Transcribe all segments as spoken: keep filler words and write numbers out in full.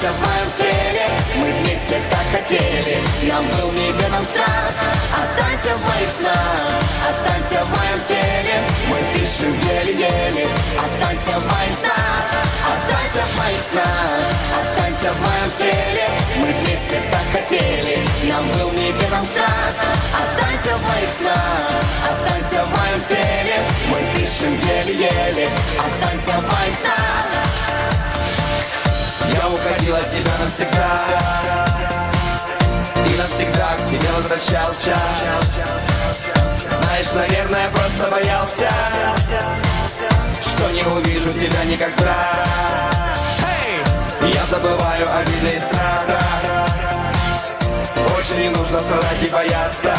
Останься в моем теле, мы вместе так хотели. Нам был неведом страх. Останься в моих снах, останься в моем теле. Мы дышим еле-еле. Останься в моих снах, останься в моих снах. Останься в моем теле, мы вместе так хотели. Нам был неведом страх. Останься в моих снах, останься в моем теле. Мы дышим еле-еле. Останься в моих снах. Я уходил от тебя навсегда, и навсегда к тебе возвращался. Знаешь, наверное, просто боялся, что не увижу тебя никогда. Я забываю обиды и страх. Больше не нужно страдать и бояться.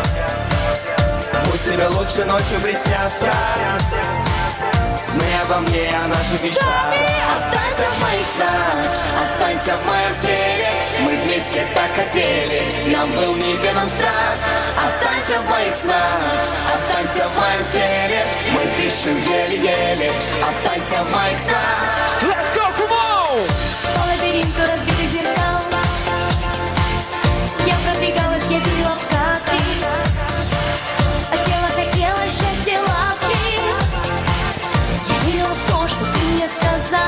Пусть тебе лучше ночью приснятся сны обо мне, о наших мечтах. Останься в моих снах, останься в моем теле. Мы вместе так хотели, нам был неведом страх. Останься в моих снах, останься в моем теле. Мы дышим еле-еле. Останься в моих снах. Let's go, come on! По лабиринту разбитых зеркал я продвигалась, я верила в сказки, а тело хотело счастья, ласки. Я верила в то, что ты мне сказал.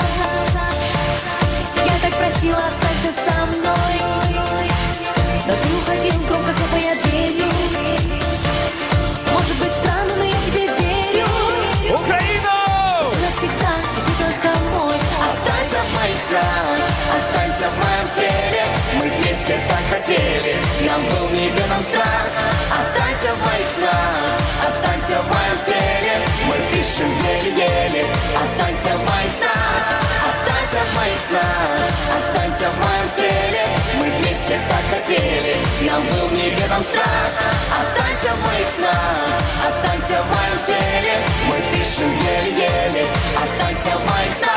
Я так просила, останься со мной, но ты уходил, громко хлопая дверью. Может быть странно, но я тебе верю. Украина! Ты навсегда, и ты только мой. Останься в моих снах, останься в моем теле. Мы вместе так хотели, нам был неведом страх. Останься в моих снах, останься в моем теле. Мы дышим еле-еле. Останься в моих снах, останься в моих снах. Останься в моем теле. Мы вместе так хотели, нам был неведом страх. Останься в моих снах, останься в моем теле. Мы дышим еле-еле. Останься в моих снах.